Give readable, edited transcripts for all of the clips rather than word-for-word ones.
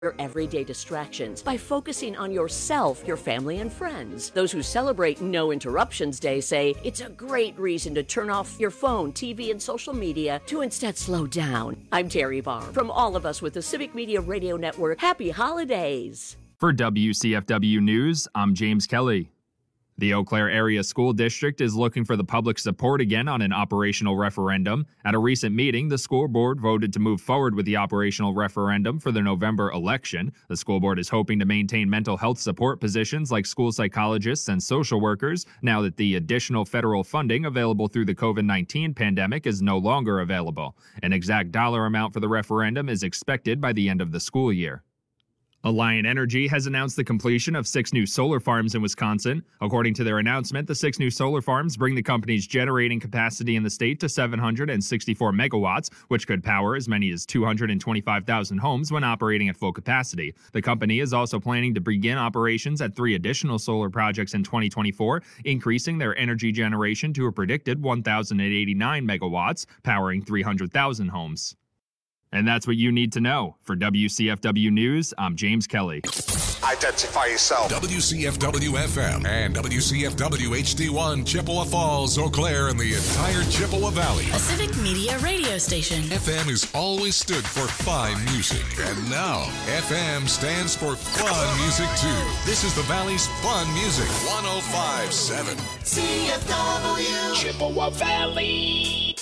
your everyday distractions by focusing on yourself, your family, and friends. Those who celebrate No Interruptions Day say it's a great reason to turn off your phone, TV, and social media to instead slow down. I'm Terry Barr. From all of us with the Civic Media Radio Network, happy holidays. For WCFW News, I'm James Kelly. The Eau Claire Area School District is looking for the public support again on an operational referendum. At a recent meeting, the school board voted to move forward with the operational referendum for the November election. The school board is hoping to maintain mental health support positions like school psychologists and social workers now that the additional federal funding available through the COVID-19 pandemic is no longer available. An exact dollar amount for the referendum is expected by the end of the school year. Alliant Energy has announced the completion of 6 new solar farms in Wisconsin. According to their announcement, the 6 new solar farms bring the company's generating capacity in the state to 764 megawatts, which could power as many as 225,000 homes when operating at full capacity. The company is also planning to begin operations at 3 additional solar projects in 2024, increasing their energy generation to a predicted 1,089 megawatts, powering 300,000 homes. And that's what you need to know. For WCFW News, I'm James Kelly. Identify yourself. WCFW-FM and WCFW-HD1, Chippewa Falls, Eau Claire, and the entire Chippewa Valley. A Civic Media radio station. FM has always stood for fine music. And now, FM stands for fun music, too. This is the Valley's fun music. 105.7. CFW. Chippewa Valley.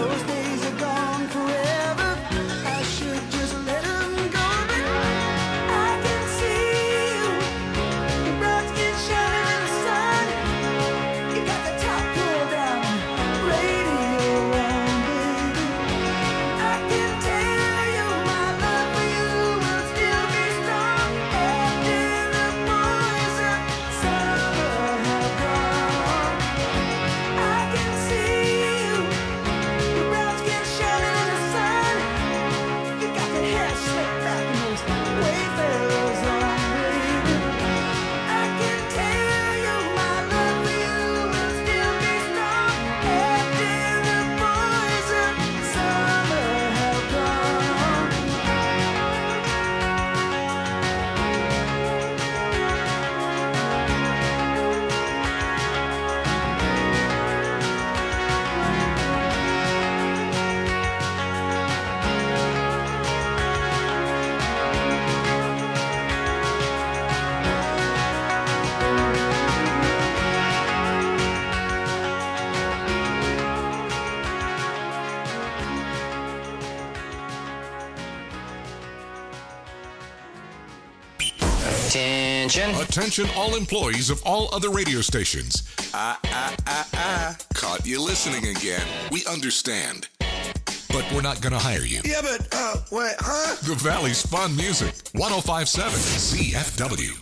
Attention all employees of all other radio stations. Caught you listening again. We understand. But we're not going to hire you. Yeah, but, wait, huh? The Valley's Fun Music. 105.7 CFW.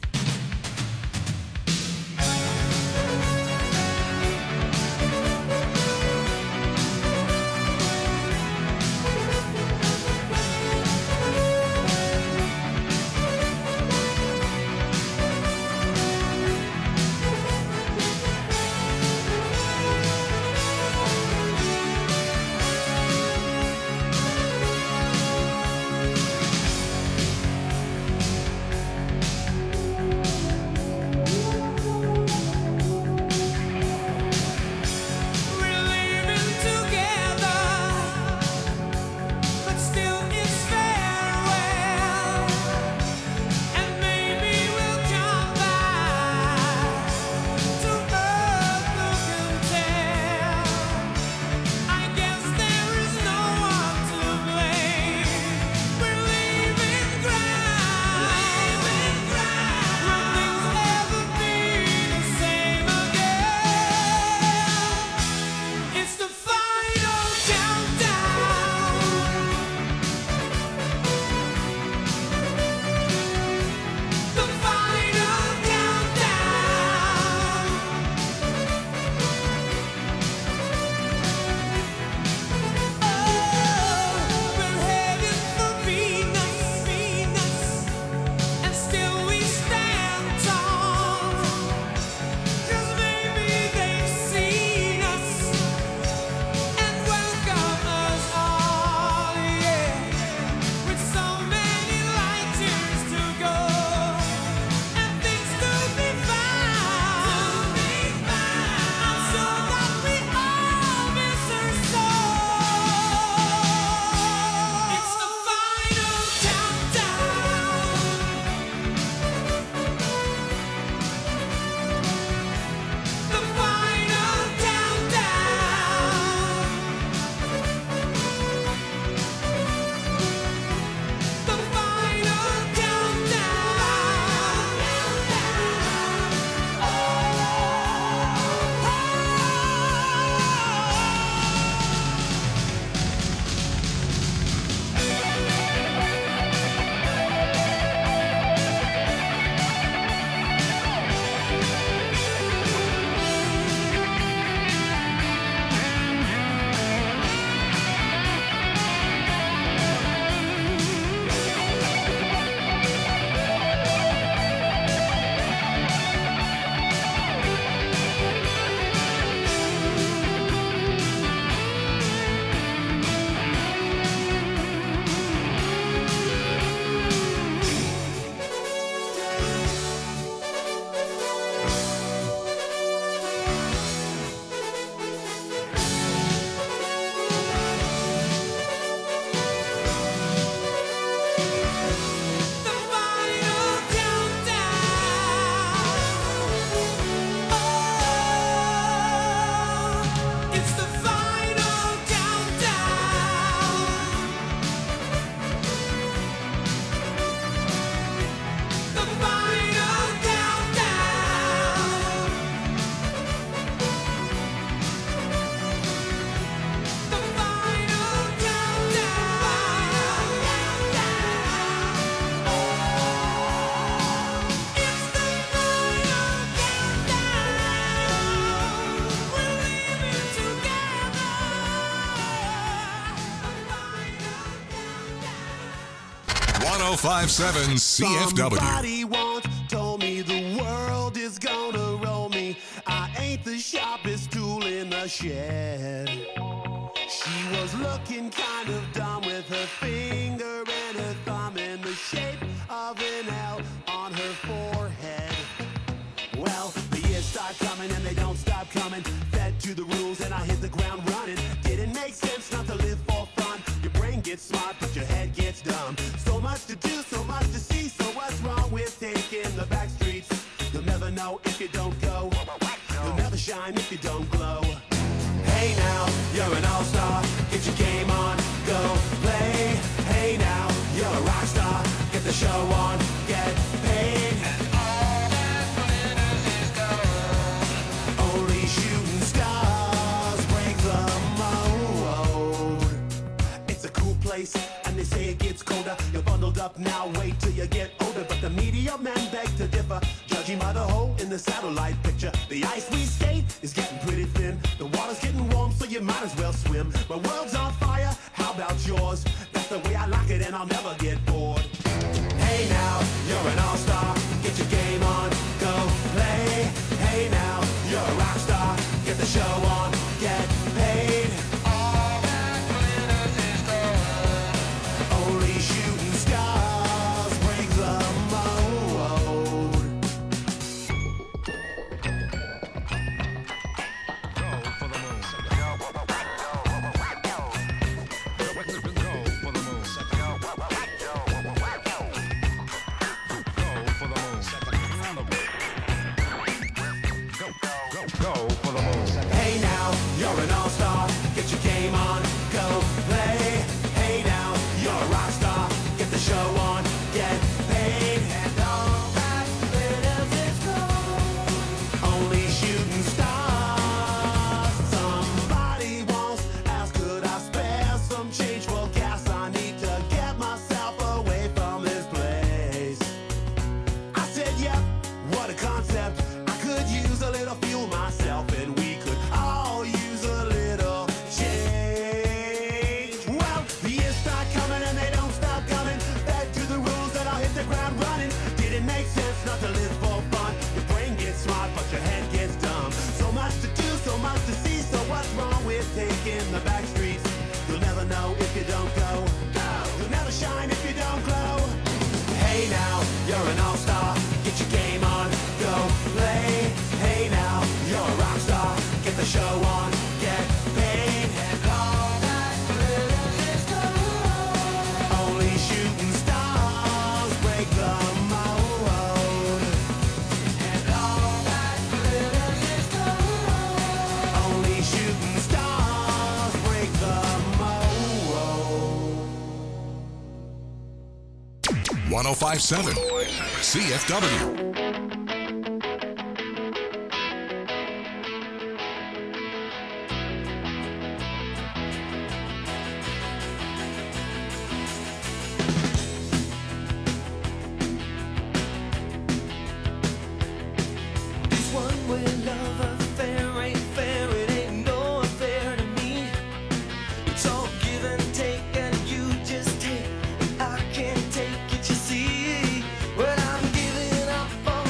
1057 CFW. Somebody once told me the world is gonna roll me. I ain't the sharpest tool in the shed. She was looking kind of dumb with her finger and her thumb in the shape of an L on her forehead. Well, the years start coming and they don't stop coming. Fed to the rules and I hit the ground running. Didn't make sense not to live for fun. Your brain gets smart but your head gets dumb. So much to do, so much to see. So what's wrong with taking the back streets? You'll never know if you don't go. You'll never shine if you don't glow. Hey now, you're an all-star. Get your game on, go play. Hey now, you're a rock star. Get the show on, get paid. And all that glitters is gold. Only shooting stars break the mold. It's a cool place, and they say it gets colder. You're bundled up now, wait till you get older. But the media men beg to differ, judging by the hole in the satellite picture. The ice we skate is getting pretty thin. The water's getting warm, so you might as well swim. My world's on fire, how about yours? That's the way I like it, and I'll never get bored. Hey now, you're an all-star. Get your game on, go play. Hey now, you're a rock star. Get the show on, get paid. All that glitters is gold. Only shooting stars break the mold. Go for the moon. Hey now, you're an all-star. Get your game on, go play. Hey now, you're a rock star. Get the show on, get paid. And all that glitters is gold. Only shooting stars. Somebody once asked, could I spare some change for gas? I need to get myself away from this place. I said, yep, what a concept. I could use a little fuel myself, and we could all use a little change. Well, the years start coming and they don't stop coming. Fed to the rules and I'll hit the ground running. Didn't make sense not to live for fun. Your brain gets smart but your head gets dumb. So much to do, so much to see. So what's wrong with taking the back streets? You'll never know if you don't go. You'll never shine if you don't glow. Hey now, you're an all-star. Get your game on, go play. Hey now, you're a rock star. Get the show on, get paid. And all that glitters is gold. Only shooting stars break the mold. And all that glitters is gold. Only shooting stars break the mold. 1057 CFW. This one-way love affair ain't fair, it ain't no affair to me. It's all give and take, and you just take. I can't take it, you see. Well, I'm giving up on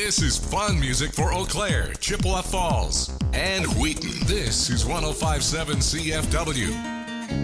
This is fun music for Eau Claire, Chippewa Falls, and Wheaton. This is 105.7 CFW.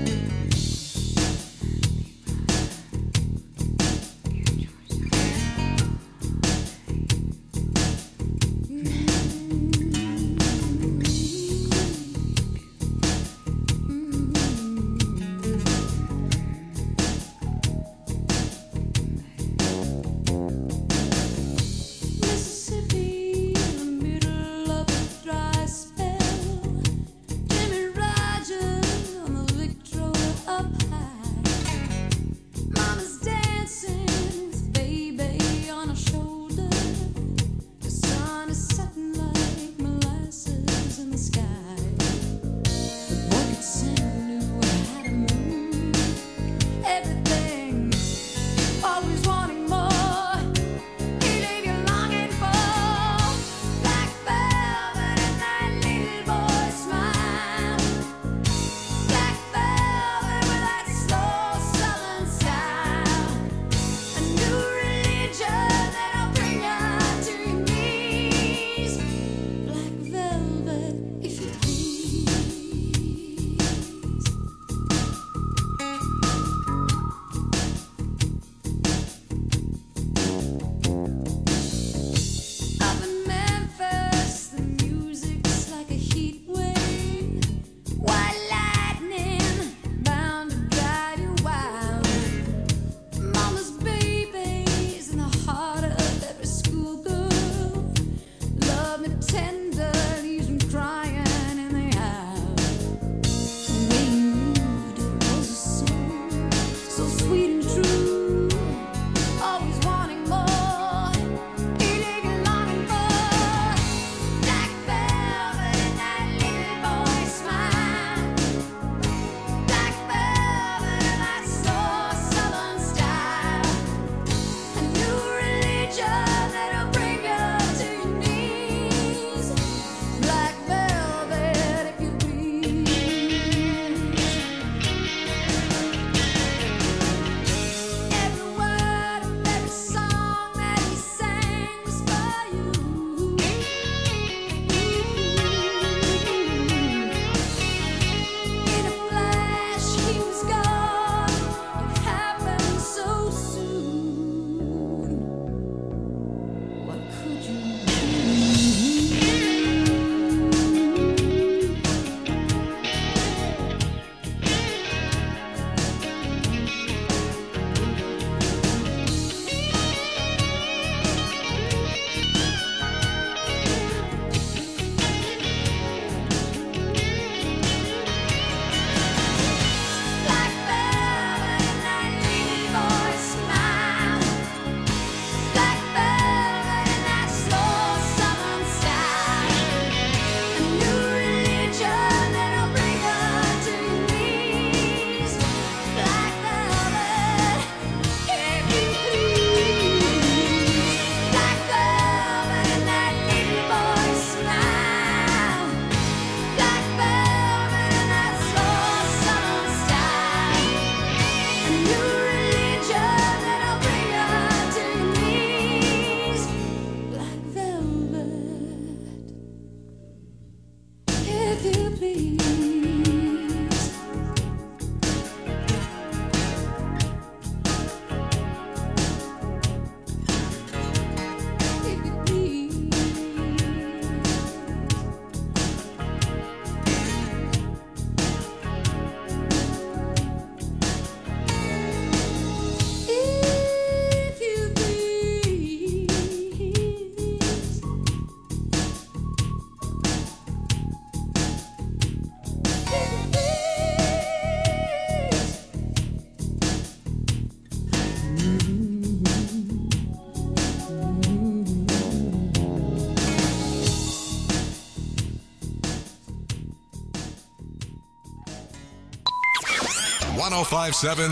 .105.7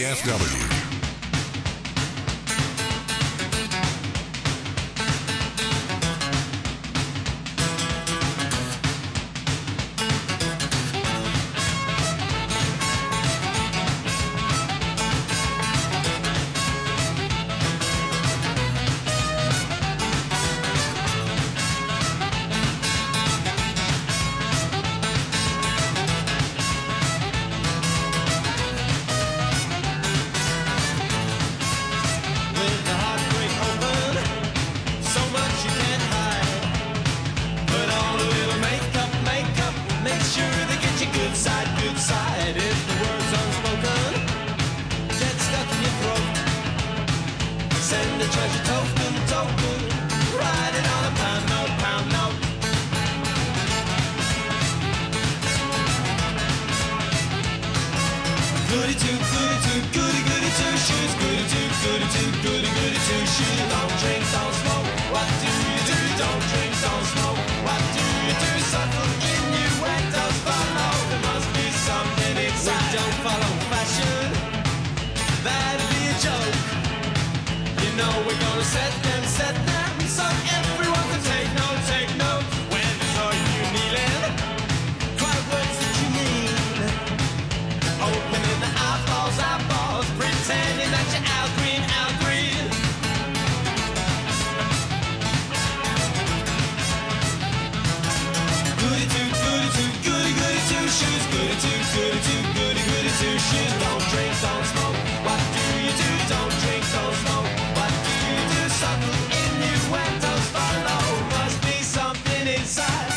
CFW. treasure token, riding on a pound note, pound note. Goody two, goody two shoes. Goody two shoes. Don't drink, don't smoke. What do you do? Don't drink, don't smoke. What do you do? Subtle innuendos follow. There must be something inside. We don't follow fashion. That'd be a joke. You know we're gonna set them, so everyone can take note. When they saw you kneeling, cry words that you mean. Opening the eyeballs, pretending that you're Al Green. Goody two shoes. Goody two shoes. Don't drink, don't smoke. What do you do? Don't drink, don't smoke. What do you do? Subtle innuendos follow. Must be something inside.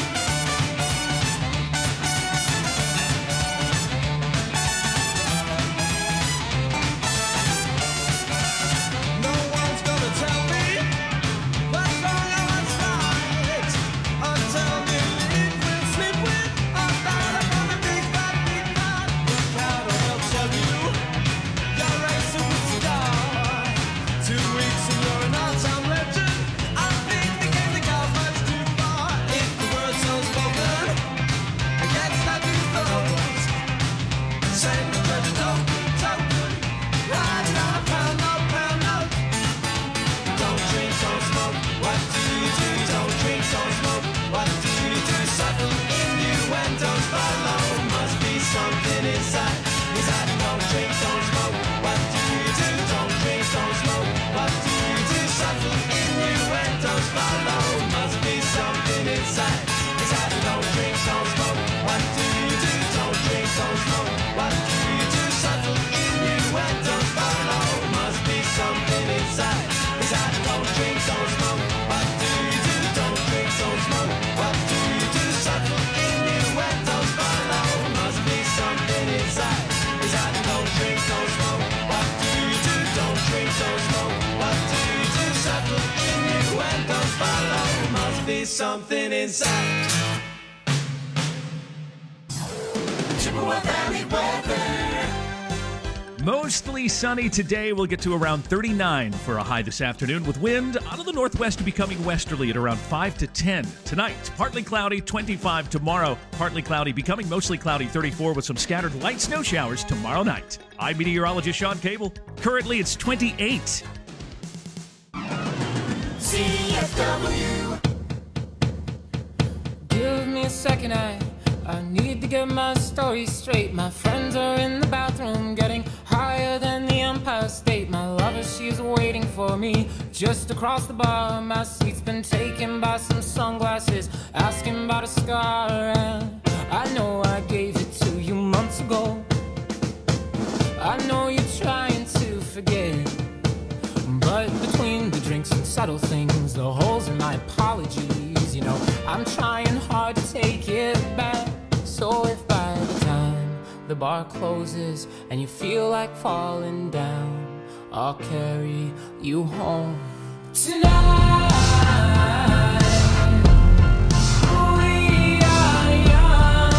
No one's gonna tell me what's wrong and what's right until you live with, sleep with, or start up on a big bad. The crowd will tell you you're a superstar. 2 weeks and you're an all-time legend. I think the game that got much too far. If the word's unspoken, I get stuck in throats. Send the treasure token, riding on a pound note. Don't drink, don't smoke. What do you do? Don't drink, don't smoke. What do you do? Subtle innuendos follow. Must be something inside. Don't drink, don't smoke. What do you do? Don't drink, don't smoke. What do you do? Subtle innuendos follow. Must be something inside. Don't drink, don't smoke. What do you do? Don't drink, don't smoke. What do you do? Subtle innuendos follow. Must be something inside. Don't drink, don't smoke. What do you do? Don't drink, don't smoke. What do you do? Subtle innuendos follow. Must be something inside. Don't drink, don't smoke. What do you do? Don't drink, don't smoke. What do you do? Subtle innuendos follow. Must be something inside. Chippewa Valley weather. Mostly sunny today. We'll get to around 39 for a high this afternoon, with wind out of the northwest becoming westerly at around 5 to 10. Tonight, partly cloudy, 25 tomorrow. Partly cloudy, becoming mostly cloudy, 34 with some scattered light snow showers tomorrow night. I'm meteorologist Sean Cable. Currently, it's 28. CFW. Give me a second, I need to get my story straight. My friends are in the bathroom getting higher than the Empire State. My lover, she's waiting for me just across the bar. My seat's been taken by some sunglasses, asking about a scar. And I know I gave it to you months ago. I know you're trying to forget, but between the drinks and subtle things, the holes in my apologies, you know, I'm trying hard to take it back. So if by the time the bar closes and you feel like falling down, I'll carry you home tonight. We are young,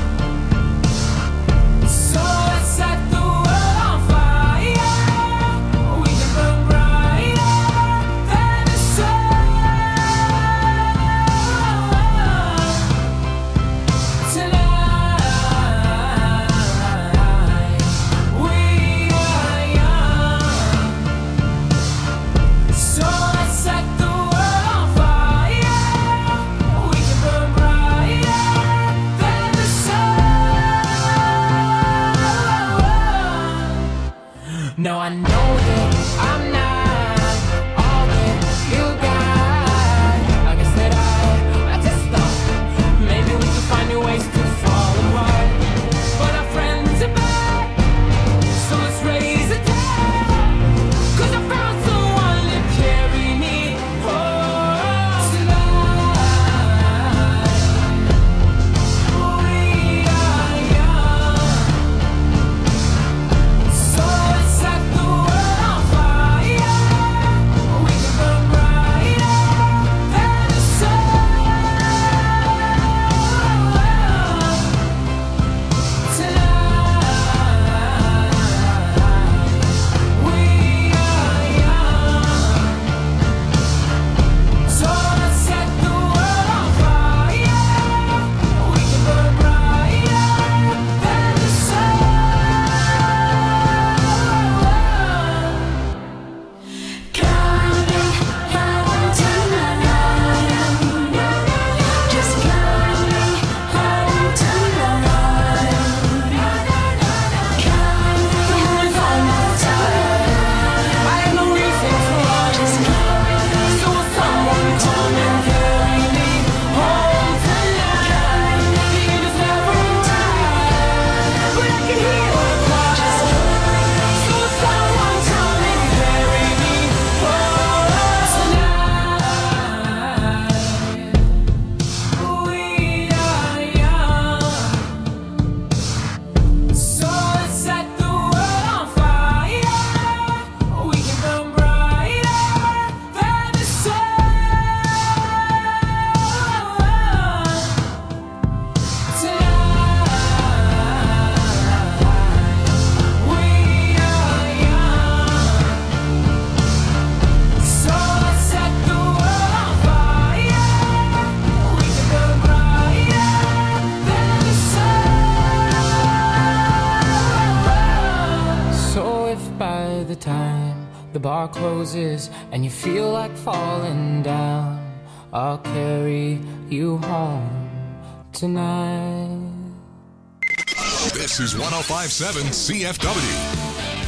so let's set the world on fire. We can burn brighter than the sun tonight. We are young, so let's set the world on fire. We can burn brighter than the sun. Now I know that I'm not all that you got. I guess that I just thought maybe we could find new ways to fall apart. But our friends are back, so let's raise a toast. 'Cause I found someone to carry me home tonight. We are young, so let's set the world on the time the bar closes and you feel like falling down, I'll carry you home tonight. This is 105.7 CFW.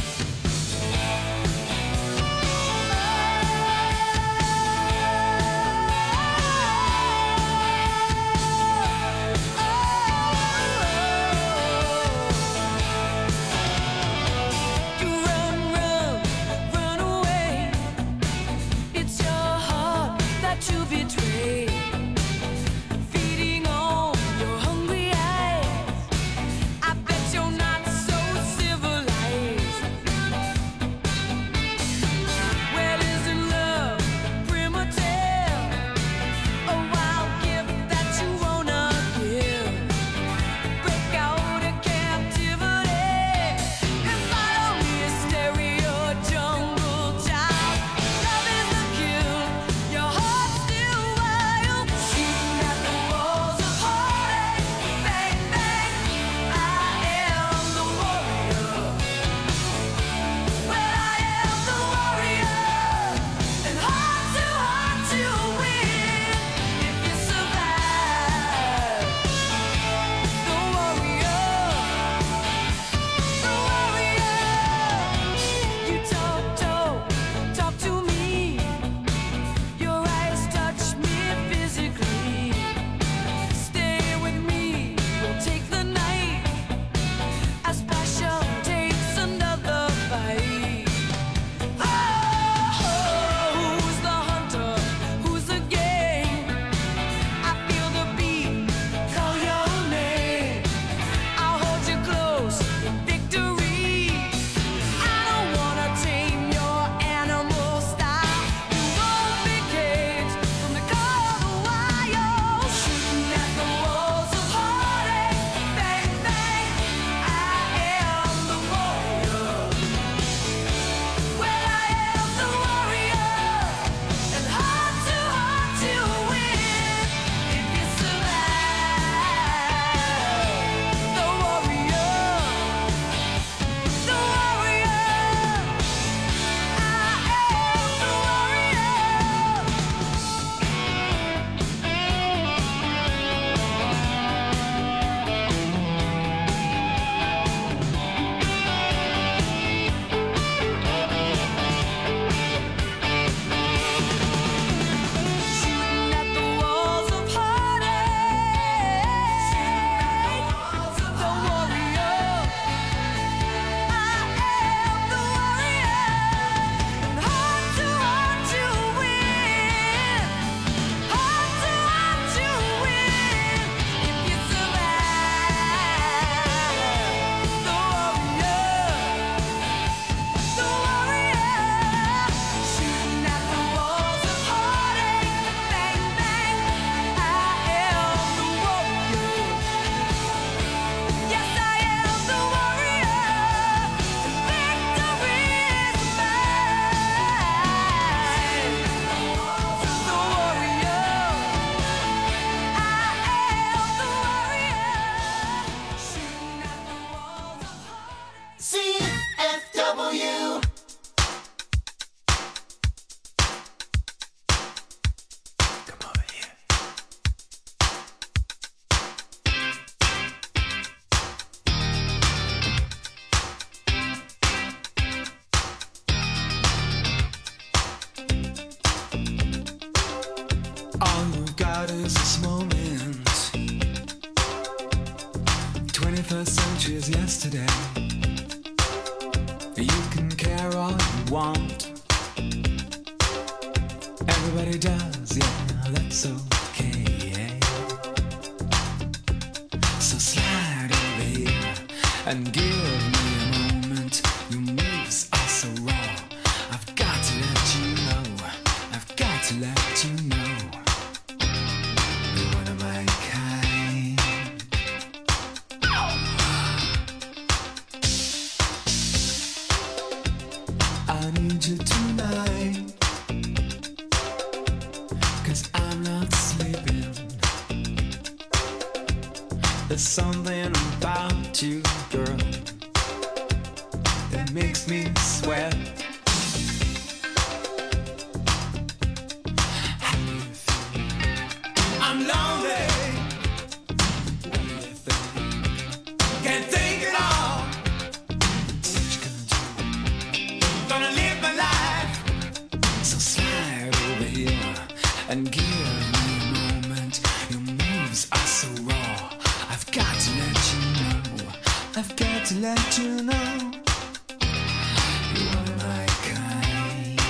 God is this moment. 21st century is yesterday. You can care all you want. Everybody does, yeah, that's okay. So slide over here and give me a moment. Your moves are so raw. I've got to let you know. I've got to let you know. You're one of my kind. I need you tonight, 'cause I'm not sleeping. There's something about you, girl, that makes me sweat. let you know you are my kind.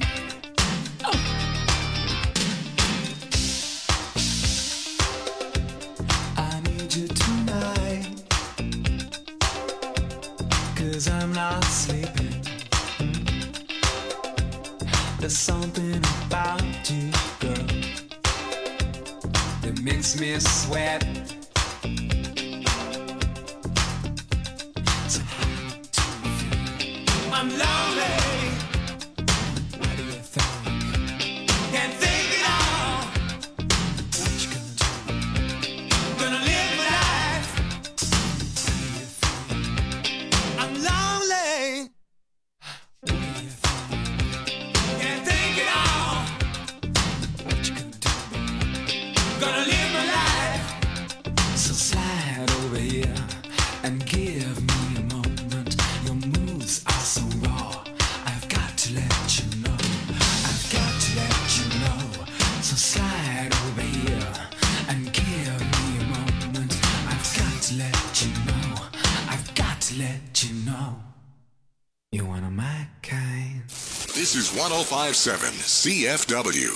I need you tonight, 'cause I'm not sleeping. There's something about you, girl, that makes me sweat. So I'm lonely. What do you think? Can't think it all. What you gonna do? Gonna live my life. How do you feel? I'm lonely. What do you think? Can't think it all. What you gonna do? Gonna live my life. So slide over here and give me a moment. Your moves are so raw. I've got to let you know. I've got to let you know. So slide over here and give me a moment. I've got to let you know. I've got to let you know. You one of my kind. This is 105.7 CFW.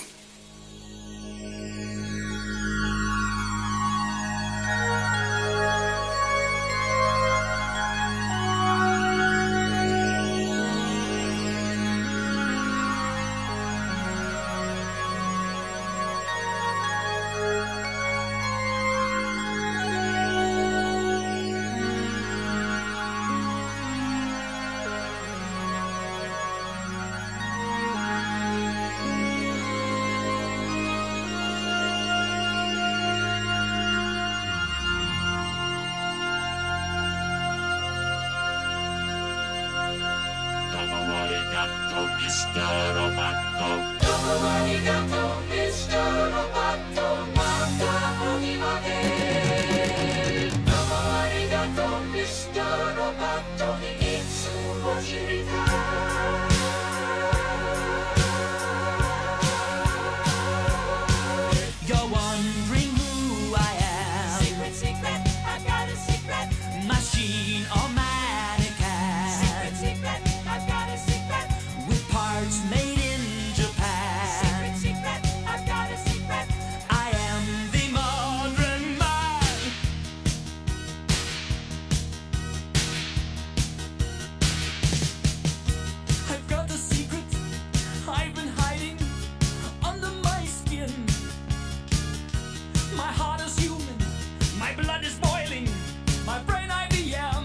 You're wondering who I am. Secret, secret, I've got a secret. Machine or mannequin. Secret, secret, I've got a secret. With parts made in Japan. Secret, secret, I've got a secret. I am the modern man. I've got a secret I've been hiding under my skin. My heart is human, my blood is boiling, my brain IBM.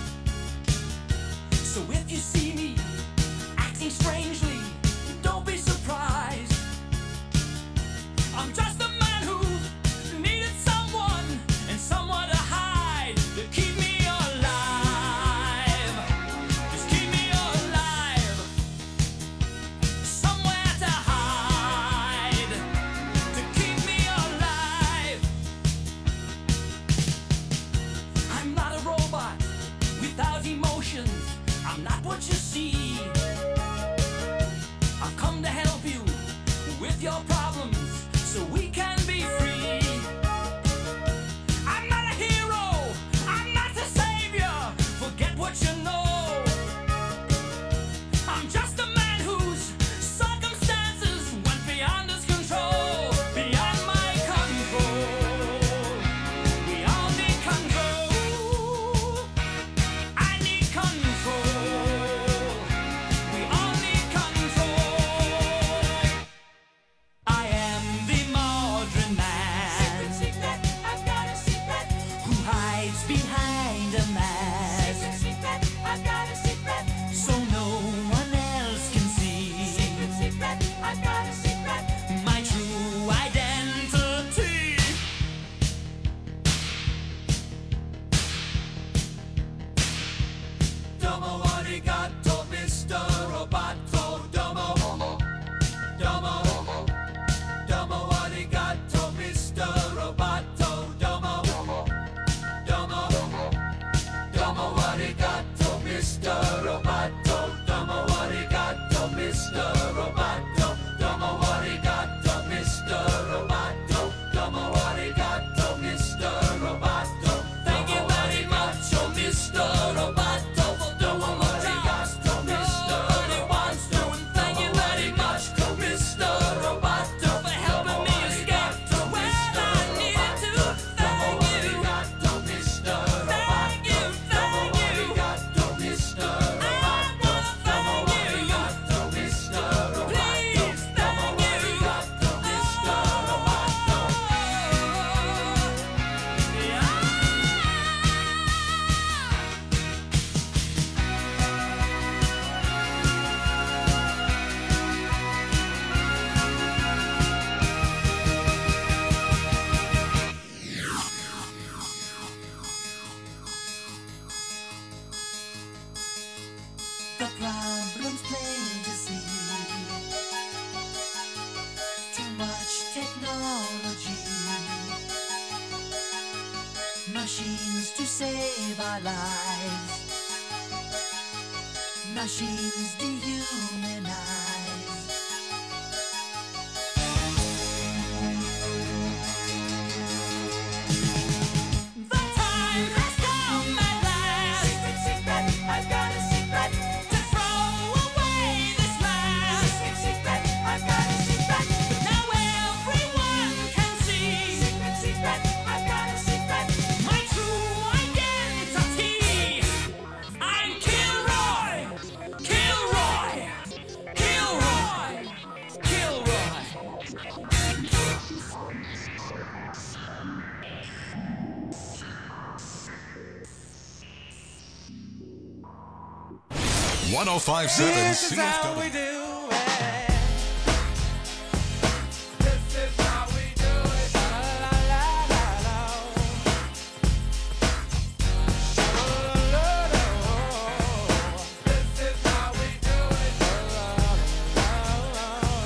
So if you see me acting strangely, don't be surprised. I'm just a man who needed someone and someone to hide to keep me alive. Just keep me alive. Somewhere to hide to keep me alive. I'm not a robot without emotions. I'm not what you see. I've come to help you with your problems so we can be free. I'm not a hero. I'm not the savior. Forget what you know. I'm just a man whose circumstances went beyond his control, beyond my control. We all need control. I need control. We all need control. I am the modern man. our lives. Machines dehumanize. The time has come at last. Secret, secret, I've got a secret. To throw away this mask. Secret, secret, I've got a secret. Now everyone can see. Secret, secret, I've got a secret. My true identity. I'm Kilroy. Kilroy. Kilroy. Kilroy. 1057 This is how CFW. we do it. This is how we do it. La la la la la. Sha-la-la-la-la. This is how we do it. La-la-la-la.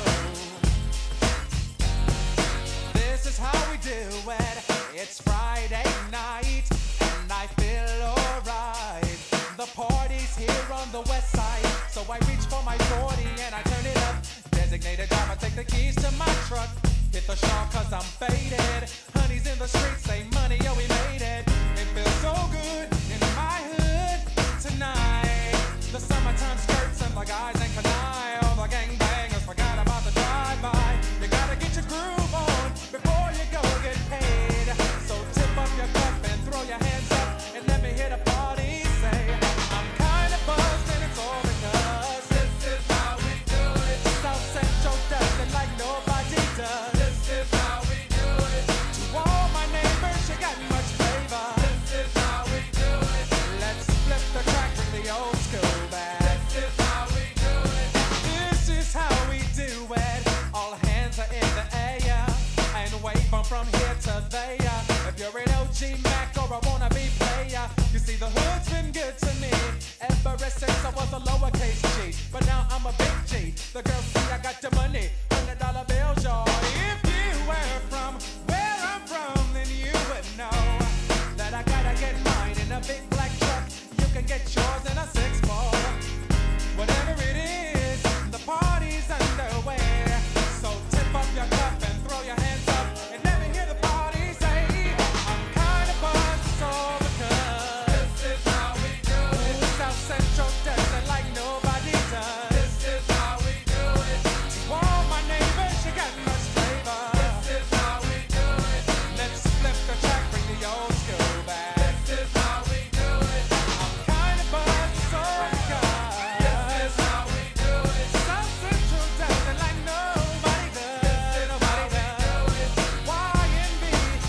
This is how we do it. It's Friday night and I feel alright. The party's here on the west side, so I reach for my 40 and I turn it up. Designated driver, take the keys to my truck. Hit the shop cause I'm faded. Honey's in the streets, say money, yo, we made it. It feels so good in my hood tonight. The summertime skirts and the guys ain't canine. All the gangbangers forgot about the drive-by. You gotta get your groove on before you go get paid. So tip up your cup and throw your hands up and let me hear the party say, I'm kinda buzzed and it's all because this is how we do it. South Central does it like nobody does. This is how we do it. To all my neighbors, you got much flavor. This is how we do it. Let's flip the track with the old school back. This is how we do it. This is how we do it. All hands are in the air and wave from here to there. If you're an OG Mac or a wannabe player, you see the hood's been good to me ever since I was a lowercase G. But now I'm a big G. The girls see I got the money, $100 bills, y'all. If you were from where I'm from, then you would know that I gotta get mine in a big black truck. You can get yours in a 6-4. Whatever it is, the party's underway. So tip up your cup and throw your hands up and let me hear the party say, I'm kinda buzzed, it's all because this is how we do it. South Central does it like nobody does. This is how we do it. To all my neighbors, you got much flavor. This is how we do it. Let's flip the track, bring the old school back. This is how we do it. I'm kinda buzzed, it's all because this is how we do it. South Central does it like nobody does. Nobody does. YNB,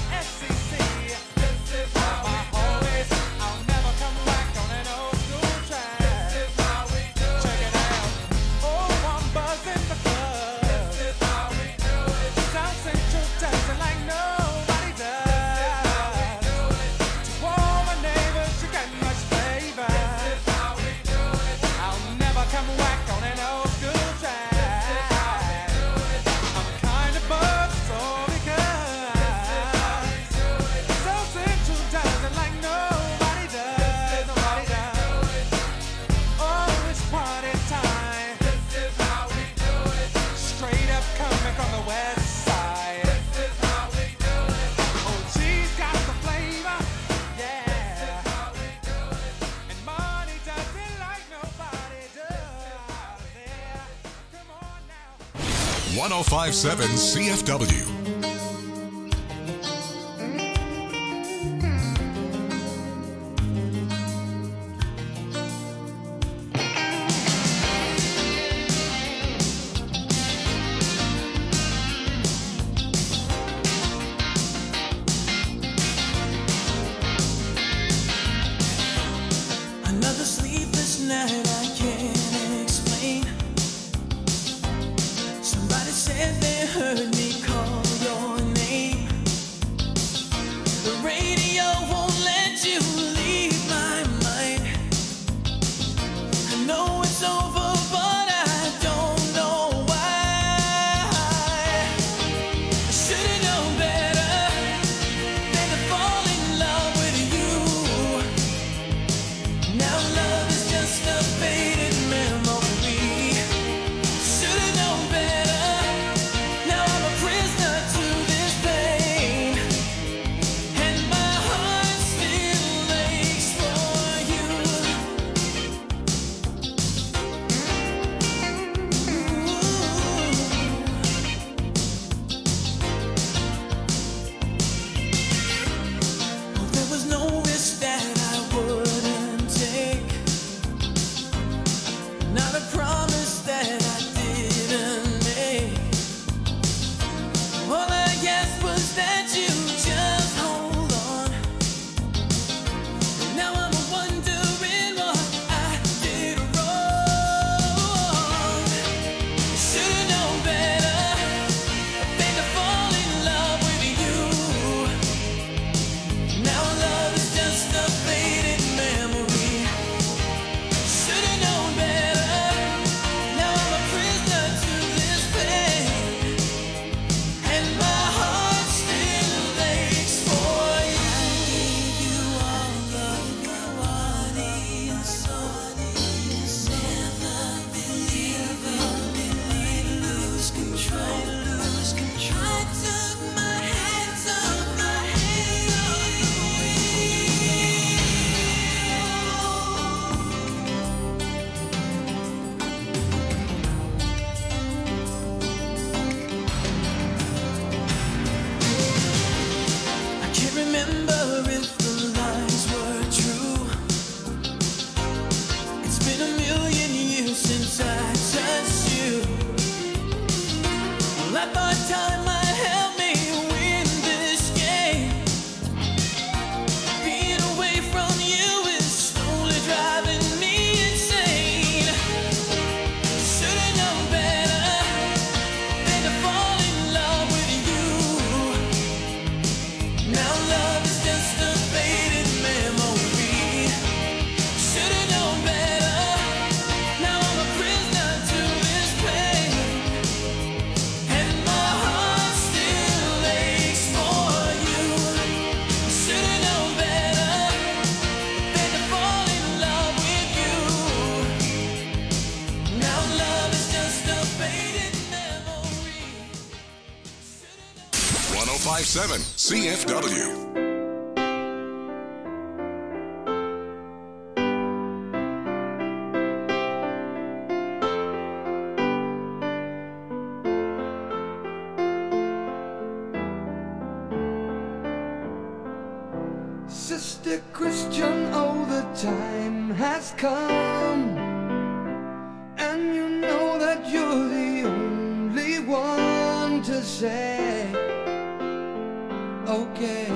SCC. This is how my homies. I'll never come back on an old school track. This is how we do it. Check it out. Oh, I'm buzzing because this is how we do it. South Central does it like nobody does. This is how we do it. To all my neighbors, you got much flavor. This is how we do it. I'll never come back on an old school track. This is how we do it. I'm kinda buzzed, so because South Central does it like nobody does. Nobody does. Oh, it's party time. This is how we do it. Straight up coming from the west side. This is how we do it. OG's got the flavor. Yeah. This is how we do it. And money does it like nobody does. Yeah. Come on now. 1057 CFW. Another sleepless night I can't explain. Somebody said they heard me call your name. The radio won't let you leave my mind. I know it's over, but I don't know why. I should've known better than to fall in love with you. 1057 CFW. Sister Christian, oh, the time has come, and you know that you're the only one to say, okay.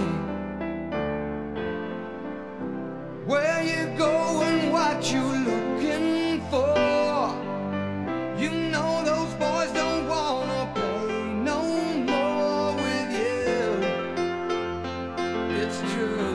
Where you going, what you looking for? You know those boys don't wanna play no more with you. It's true.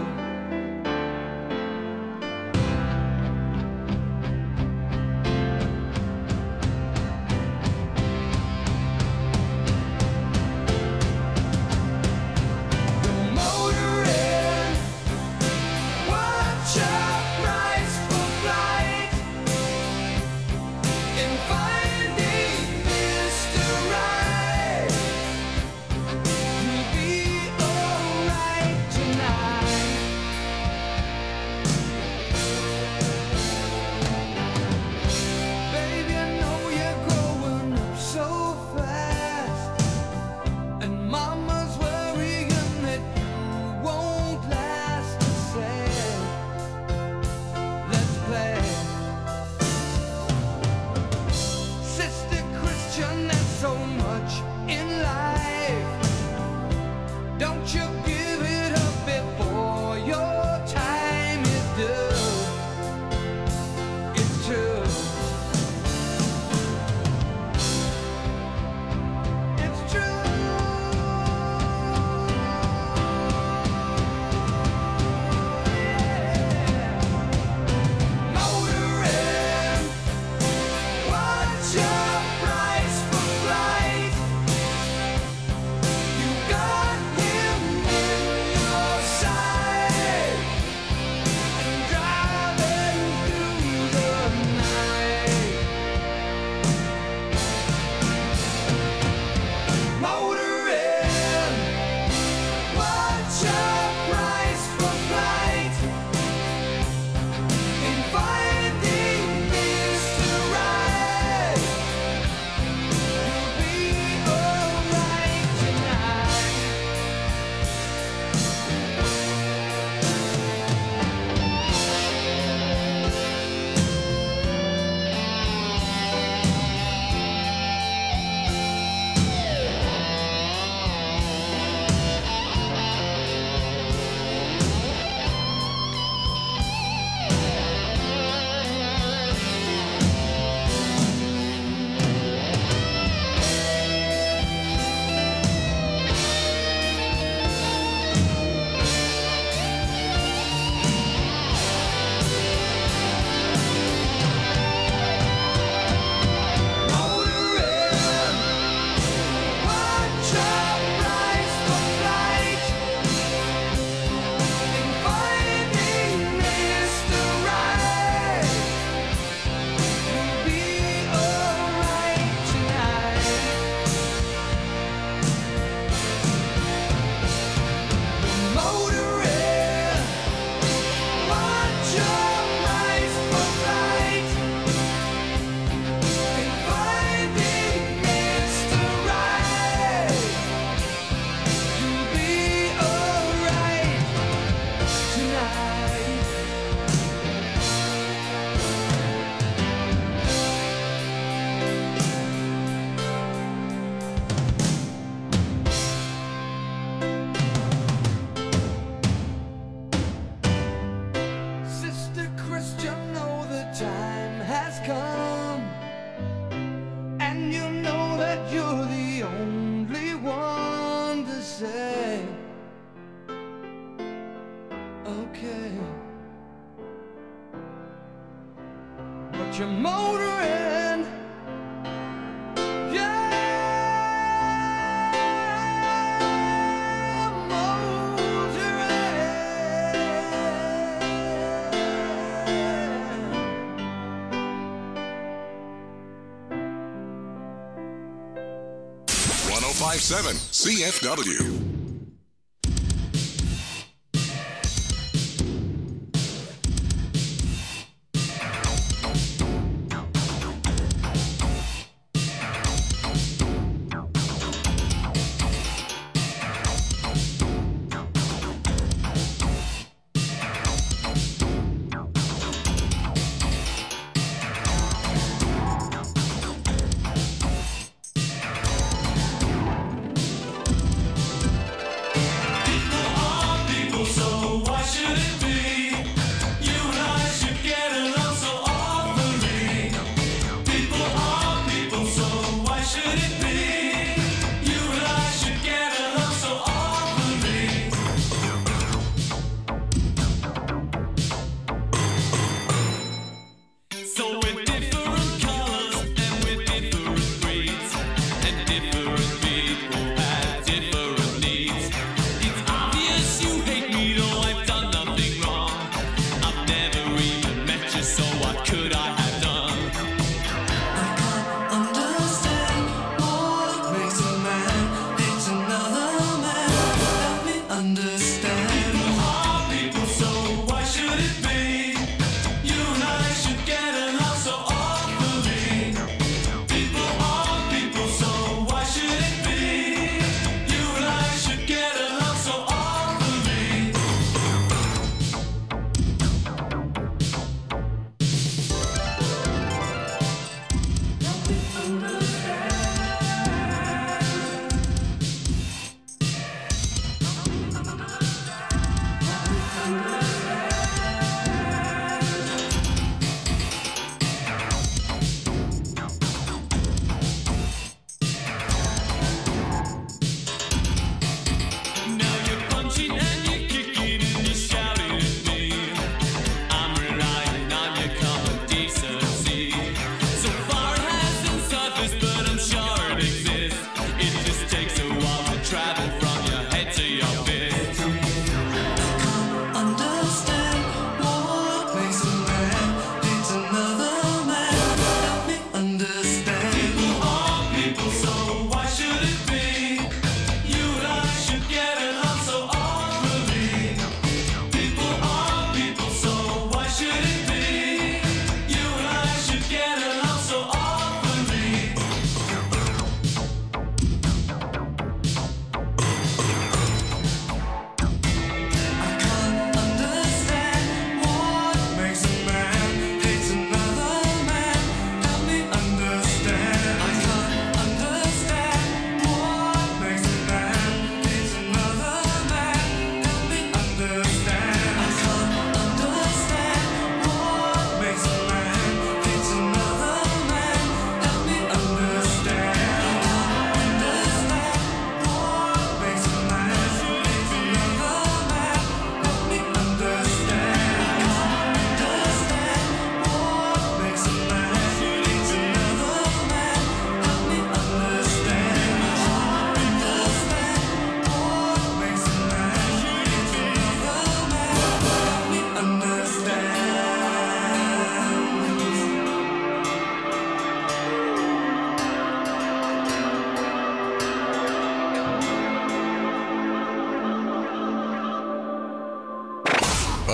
You're motoring, yeah, motoring. 1057 CFW.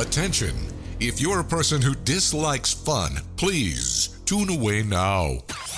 Attention! If you're a person who dislikes fun, please tune away now.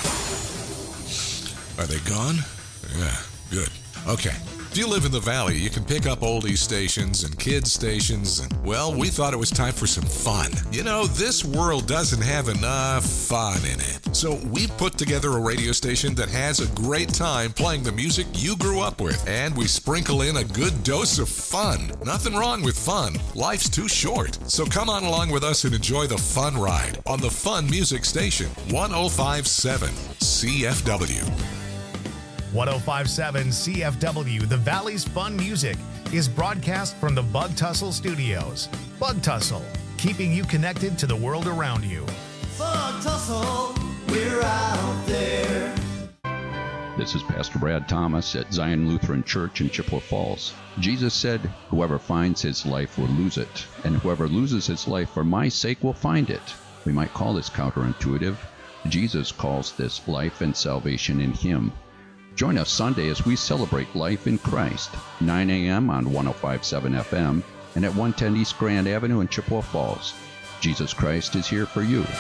Are they gone? Yeah, good. Okay. If you live in the Valley, you can pick up oldies stations and kids stations, and, well, we thought it was time for some fun. You know, this world doesn't have enough fun in it. So we've put together a radio station that has a great time playing the music you grew up with, and we sprinkle in a good dose of fun. Nothing wrong with fun. Life's too short. So come on along with us and enjoy the fun ride on the Fun Music Station, 105.7 CFW. 105.7 CFW, the Valley's Fun Music, is broadcast from the Bug Tussle Studios. Bug Tussle, keeping you connected to the world around you. Bug Tussle, we're out there. This is Pastor Brad Thomas at Zion Lutheran Church in Chippewa Falls. Jesus said, "Whoever finds his life will lose it, and whoever loses his life for my sake will find it." We might call this counterintuitive. Jesus calls this life and salvation in him. Join us Sunday as we celebrate life in Christ, 9 a.m. on 105.7 FM and at 110 East Grand Avenue in Chippewa Falls. Jesus Christ is here for you.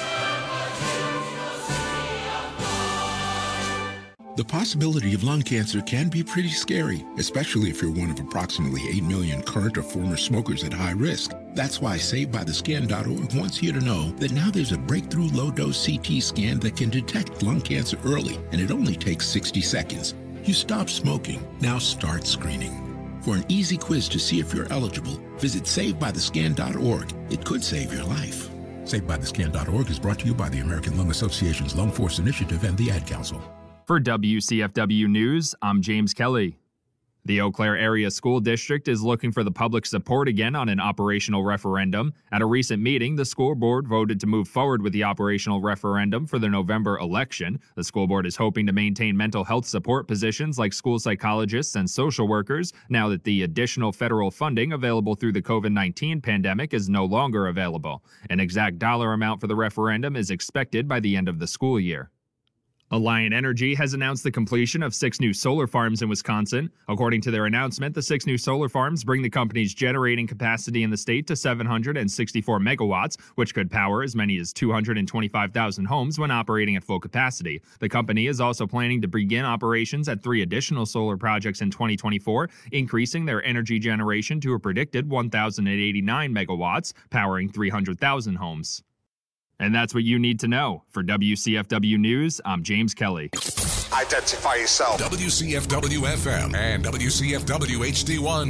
The possibility of lung cancer can be pretty scary, especially if you're one of approximately 8 million current or former smokers at high risk. That's why SaveByTheScan.org wants you to know that now there's a breakthrough low-dose CT scan that can detect lung cancer early, and it only takes 60 seconds. You stop smoking, now start screening. For an easy quiz to see if you're eligible, visit SaveByTheScan.org. It could save your life. SaveByTheScan.org is brought to you by the American Lung Association's Lung Force Initiative and the Ad Council. For WCFW News, I'm James Kelly. The Eau Claire Area School District is looking for the public support again on an operational referendum. At a recent meeting, the school board voted to move forward with the operational referendum for the November election. The school board is hoping to maintain mental health support positions like school psychologists and social workers now that the additional federal funding available through the COVID-19 pandemic is no longer available. An exact dollar amount for the referendum is expected by the end of the school year. Alliant Energy has announced the completion of 6 new solar farms in Wisconsin. According to their announcement, the 6 new solar farms bring the company's generating capacity in the state to 764 megawatts, which could power as many as 225,000 homes when operating at full capacity. The company is also planning to begin operations at 3 additional solar projects in 2024, increasing their energy generation to a predicted 1,089 megawatts, powering 300,000 homes. And that's what you need to know. For WCFW News, I'm James Kelly. Identify yourself. WCFW FM and WCFW HD1